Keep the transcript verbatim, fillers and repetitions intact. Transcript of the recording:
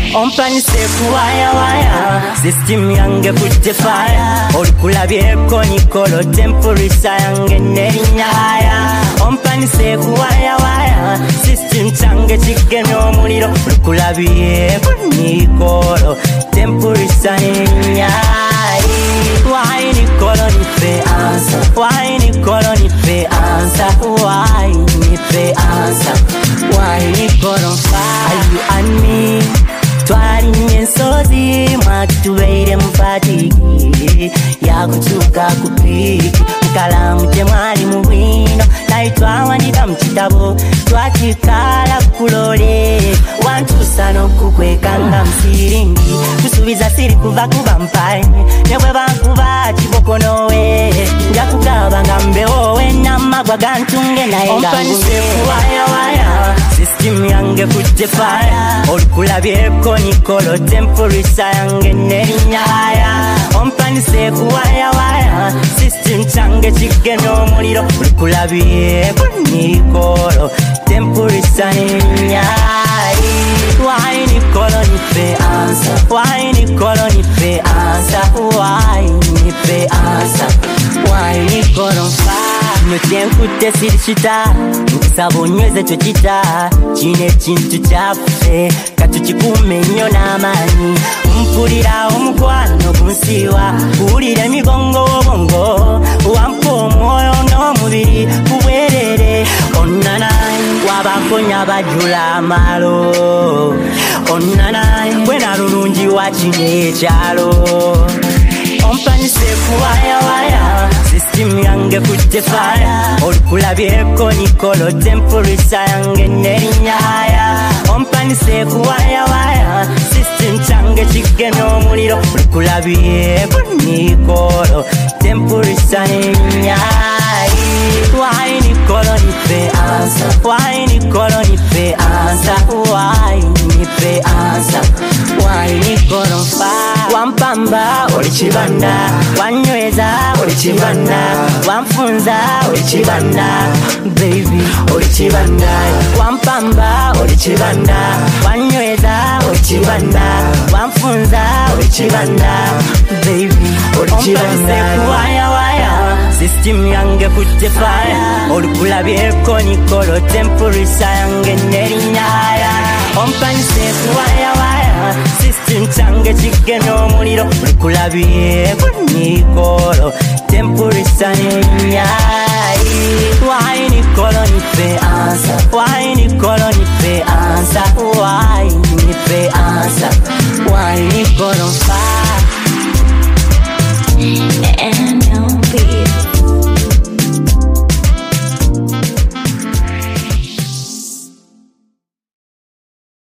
Ompanise kuwaya waya system yange kutte fire Olikulabyeko nikolo tempurisa yange nerinyaya Ompanise kuwaya waya system change chigene omuliro Olikulabyeko nikolo tempurisa nerinyaya Why nikolo nipe answer Why nikolo nipe answer Why nipe answer Why nikolo fire You and me Twari nyensozi mwakitubeire mfatiki ya kuchuka kupiki mkalamu temwali mubwino naitwawanika mchitabo twakikala kulole wantusano kukwekanga msiringi kusubiza siri kuva kuba mpaye nebwe bankuba kibokonowe njakugaba nga mbewowe namagwa gantunge naye ompanise kuwaya waya system yange kutte fire Olikulabyeko nikolo tempurisa yange nerinyaya Ompanise kuwaya waya system change chigene omuliro Olikulabyeko nikolo tempurisa nerinyaya Why nikolo nipe answer Why nikolo nipe answer Why nipe answer Why nikolo fire Notyenkute sirishita Nkisaba onyweze kyo kita Kino ekintu kyaffe katukikume nnyo n'amaanyi Mpulira omukwano gunsiiwa Kuwulira emigongo w'obwongo Wampa omwoyo n'omubiri kubwerere Onnanayi wabakonya bajjula amalo Onnanayi gwe nalulungi wa kino ekyalo Ompanise kuwaya waya system yange kutte fire Olikulabyeko nikolo tempurisa yange nerinyaya Ompanise kuwaya waya system change chigene omuliro Olikulabyeko nikolo tempurisa nerinyaya Why nikolo nipe answer Why nikolo nipe answer Why nipe answer Why nikolo fire Wampamba olichibanda Wanyweza olichibanda Wamfunza olichibanda Baby olichibanda Wampamba olichibanda Wanyweza olichibanda Wamfunza olichibanda Baby olichibanda Kuwaya waya system yange kutte fire Olikulabyeko nikolo tempurisa yange nerinyaya Ompanise kuwaya waya system change chigene omuliro Olikulabyeko nikolo tempurisa nerinyaya Why nikolo nipe answer Why nikolo nipe answer Why nipe answer Why nikolo fire